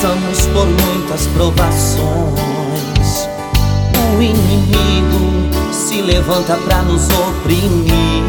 Passamos por muitas provações. O inimigo se levanta pra nos oprimir.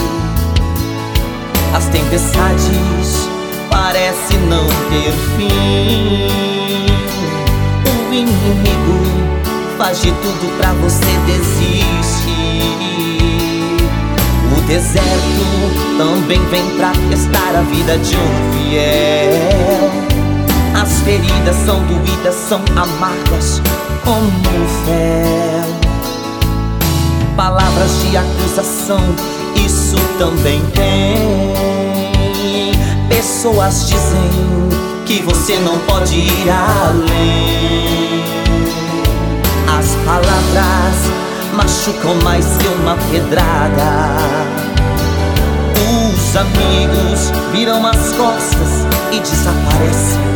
As tempestades parecem não ter fim. O inimigo faz de tudo pra você desistir. O deserto também vem pra testar a vida de um fiel. As feridas são doídas, são amargas como fel. Palavras de acusação, isso também tem. Pessoas dizem que você não pode ir além. As palavras machucam mais que uma pedrada. Os amigos viram as costas e desaparecem.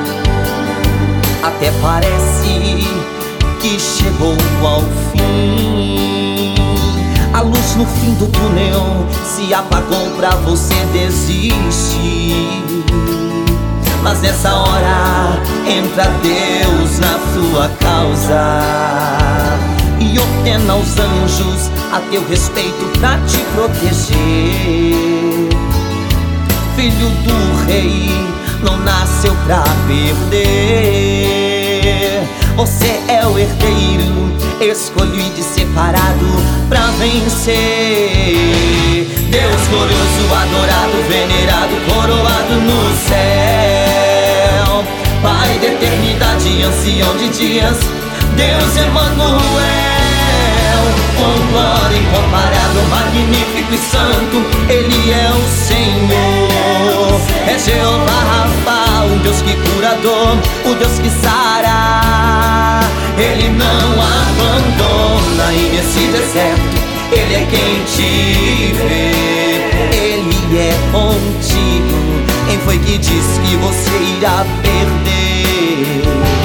Até parece que chegou ao fim. A luz no fim do túnel se apagou pra você desistir. Mas nessa hora entra Deus na sua causa e ordena aos anjos a teu respeito pra te proteger. Filho do rei não nasceu pra perder. Você é o herdeiro, escolhido e separado pra vencer. Deus glorioso, adorado, venerado, coroado no céu. Pai da eternidade, ancião de dias, Deus Emanuel. Com glória incomparável, magnífico e santo, Ele é o Senhor. É Jeová Rafa, o Deus que curador, o Deus que sara. Ele não abandona e nesse deserto Ele é quem te vê. Ele é contigo. Quem foi que disse que você irá perder?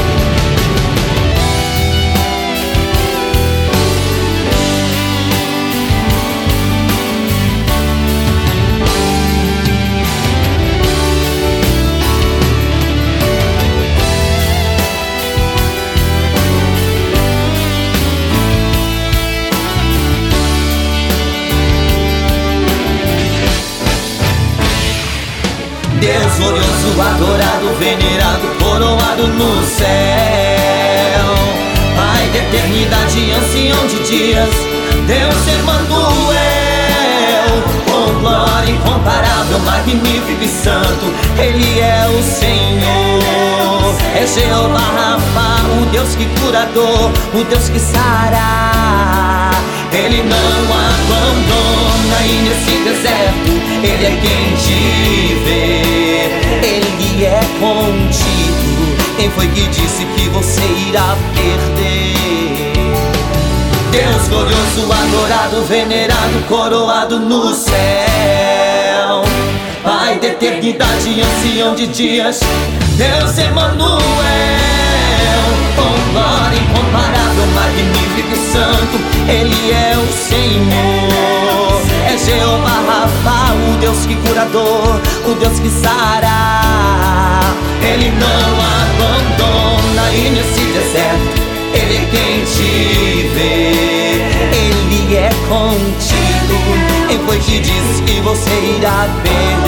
Deus glorioso, adorado, venerado, coroado no céu. Pai da eternidade, ancião de dias, Deus Emanuel. Com glória incomparável, magnífico e santo, Ele é o Senhor. É Jeová Rafa, o Deus que curador, o Deus que sara. Ele não abandona e nesse deserto Ele é quem te vê. Ele é contigo. Quem foi que disse que você irá perder? Deus glorioso, adorado, venerado, coroado no céu. Pai da eternidade, ancião de dias, Deus Emanuel. Com glória incomparável, magnífico e santo, Ele é o Senhor. É Jeová Rafa, o Deus que curador, o Deus que sara. Ele não abandona e nesse deserto Ele é quem te vê. Ele é contigo. Quem foi que disse que você irá perder?